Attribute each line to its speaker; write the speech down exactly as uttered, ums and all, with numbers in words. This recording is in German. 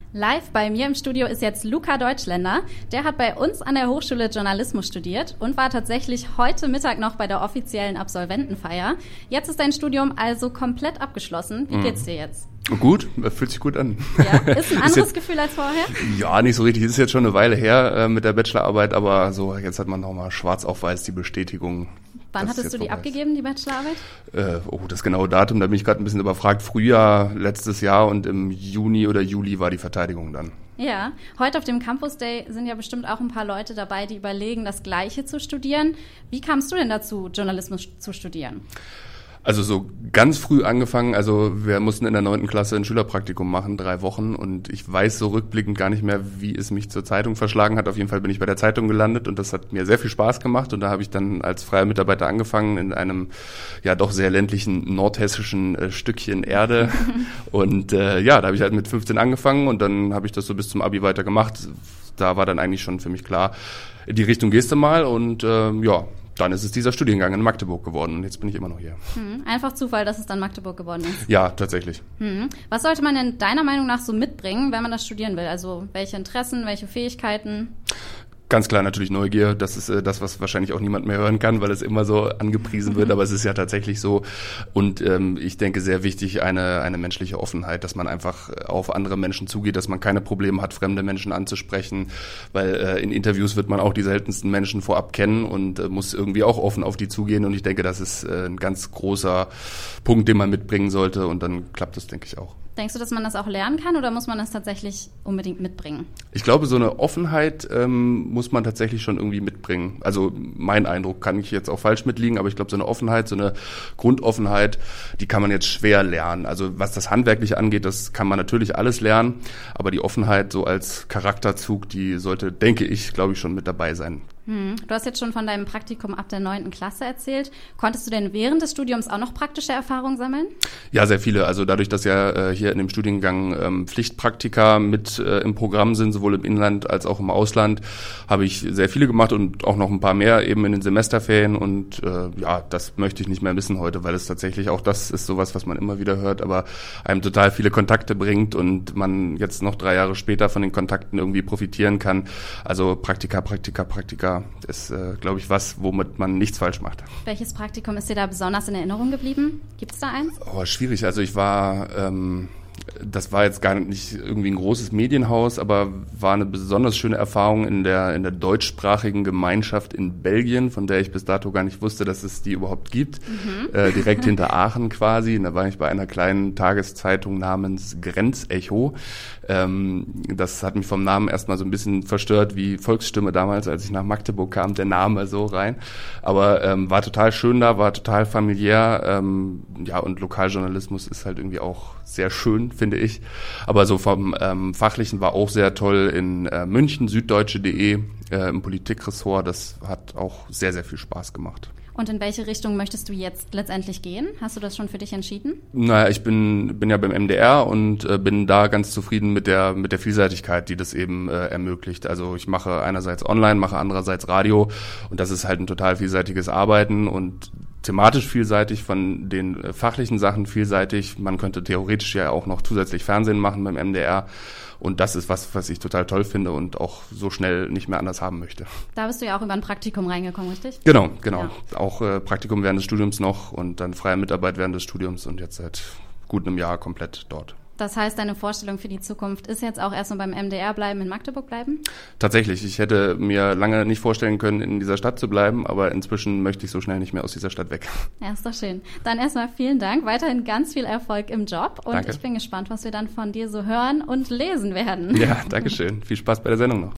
Speaker 1: Live bei mir im Studio ist jetzt Luca Deutschländer. Der hat bei uns an der Hochschule Journalismus studiert und war tatsächlich heute Mittag noch bei der offiziellen Absolventenfeier. Jetzt ist dein Studium also komplett abgeschlossen. Wie geht's dir jetzt?
Speaker 2: Gut, fühlt sich gut an.
Speaker 1: Ja, ist ein anderes ist jetzt, Gefühl als vorher?
Speaker 2: Ja, nicht so richtig. Es ist jetzt schon eine Weile her äh, mit der Bachelorarbeit, aber so jetzt hat man nochmal schwarz auf weiß die Bestätigung.
Speaker 1: Wann hattest du die abgegeben, die Bachelorarbeit?
Speaker 2: Äh, oh, das genaue Datum, da bin ich gerade ein bisschen überfragt. Frühjahr letztes Jahr und im Juni oder Juli war die Verteidigung dann.
Speaker 1: Ja, heute auf dem Campus Day sind ja bestimmt auch ein paar Leute dabei, die überlegen, das Gleiche zu studieren. Wie kamst du denn dazu, Journalismus zu studieren?
Speaker 2: Also so ganz früh angefangen, also wir mussten in der neunten Klasse ein Schülerpraktikum machen, drei Wochen und ich weiß so rückblickend gar nicht mehr, wie es mich zur Zeitung verschlagen hat. Auf jeden Fall bin ich bei der Zeitung gelandet und das hat mir sehr viel Spaß gemacht und da habe ich dann als freier Mitarbeiter angefangen in einem ja doch sehr ländlichen nordhessischen äh, Stückchen Erde und äh, ja, da habe ich halt mit fünfzehn angefangen und dann habe ich das so bis zum Abi weiter gemacht. Da war dann eigentlich schon für mich klar, in die Richtung gehst du mal und äh, ja, dann ist es dieser Studiengang in Magdeburg geworden und jetzt bin ich immer noch hier.
Speaker 1: Hm, einfach Zufall, dass es dann Magdeburg geworden ist.
Speaker 2: Ja, tatsächlich.
Speaker 1: Hm. Was sollte man denn deiner Meinung nach so mitbringen, wenn man das studieren will? Also welche Interessen, welche Fähigkeiten? Ganz
Speaker 2: klar natürlich Neugier, das ist äh, das, was wahrscheinlich auch niemand mehr hören kann, weil es immer so angepriesen wird, aber es ist ja tatsächlich so und ähm, ich denke sehr wichtig eine eine menschliche Offenheit, dass man einfach auf andere Menschen zugeht, dass man keine Probleme hat, fremde Menschen anzusprechen, weil äh, in Interviews wird man auch die seltensten Menschen vorab kennen und äh, muss irgendwie auch offen auf die zugehen und ich denke, das ist äh, ein ganz großer Punkt, den man mitbringen sollte und dann klappt das, denke ich, auch.
Speaker 1: Denkst du, dass man das auch lernen kann oder muss man das tatsächlich unbedingt mitbringen?
Speaker 2: Ich glaube, so eine Offenheit ähm, muss man tatsächlich schon irgendwie mitbringen. Also mein Eindruck, kann ich jetzt auch falsch mitliegen, aber ich glaube, so eine Offenheit, so eine Grundoffenheit, die kann man jetzt schwer lernen. Also was das Handwerkliche angeht, das kann man natürlich alles lernen, aber die Offenheit so als Charakterzug, die sollte, denke ich, glaube ich, schon mit dabei sein.
Speaker 1: Hm. Du hast jetzt schon von deinem Praktikum ab der neunten Klasse erzählt. Konntest du denn während des Studiums auch noch praktische Erfahrungen sammeln?
Speaker 2: Ja, sehr viele. Also dadurch, dass ja äh, hier in dem Studiengang ähm, Pflichtpraktika mit äh, im Programm sind, sowohl im Inland als auch im Ausland, habe ich sehr viele gemacht und auch noch ein paar mehr eben in den Semesterferien. Und äh, ja, das möchte ich nicht mehr missen heute, weil es tatsächlich auch das ist sowas, was man immer wieder hört, aber einem total viele Kontakte bringt und man jetzt noch drei Jahre später von den Kontakten irgendwie profitieren kann. Also Praktika, Praktika, Praktika ist, äh, glaube ich, was, womit man nichts falsch macht.
Speaker 1: Welches Praktikum ist dir da besonders in Erinnerung geblieben? Gibt es da eins?
Speaker 2: Oh, schwierig. Also ich war, ähm, das war jetzt gar nicht irgendwie ein großes Medienhaus, aber war eine besonders schöne Erfahrung in der in der deutschsprachigen Gemeinschaft in Belgien, von der ich bis dato gar nicht wusste, dass es die überhaupt gibt. Mhm. Äh, direkt hinter Aachen quasi. Und da war ich bei einer kleinen Tageszeitung namens Grenzecho. Ähm, das hat mich vom Namen erstmal so ein bisschen verstört, wie Volksstimme damals, als ich nach Magdeburg kam, der Name so rein. Aber ähm, war total schön da, war total familiär. Ähm, ja, und Lokaljournalismus ist halt irgendwie auch sehr schön, finde ich. Aber so vom ähm, Fachlichen war auch sehr toll in äh, München, süddeutsche punkt de, äh, im Politikressort. Das hat auch sehr, sehr viel Spaß gemacht.
Speaker 1: Und in welche Richtung möchtest du jetzt letztendlich gehen? Hast du das schon für dich entschieden?
Speaker 2: Naja, ich bin bin ja beim M D R und äh, bin da ganz zufrieden mit der mit der Vielseitigkeit, die das eben äh, ermöglicht. Also ich mache einerseits online, mache andererseits Radio und das ist halt ein total vielseitiges Arbeiten und thematisch vielseitig, von den äh, fachlichen Sachen vielseitig. Man könnte theoretisch ja auch noch zusätzlich Fernsehen machen beim M D R. Und das ist was, was ich total toll finde und auch so schnell nicht mehr anders haben möchte.
Speaker 1: Da bist du ja auch über ein Praktikum reingekommen, richtig?
Speaker 2: Genau, genau. Ja. Auch äh, Praktikum während des Studiums noch und dann freie Mitarbeit während des Studiums und jetzt seit gut einem Jahr komplett dort.
Speaker 1: Das heißt, deine Vorstellung für die Zukunft ist jetzt auch erstmal beim M D R bleiben, in Magdeburg bleiben?
Speaker 2: Tatsächlich. Ich hätte mir lange nicht vorstellen können, in dieser Stadt zu bleiben, aber inzwischen möchte ich so schnell nicht mehr aus dieser Stadt weg.
Speaker 1: Ja, ist doch schön. Dann erstmal vielen Dank. Weiterhin ganz viel Erfolg im Job und
Speaker 2: danke.
Speaker 1: Ich bin gespannt, was wir dann von dir so hören und lesen werden.
Speaker 2: Ja, danke schön. Viel Spaß bei der Sendung noch.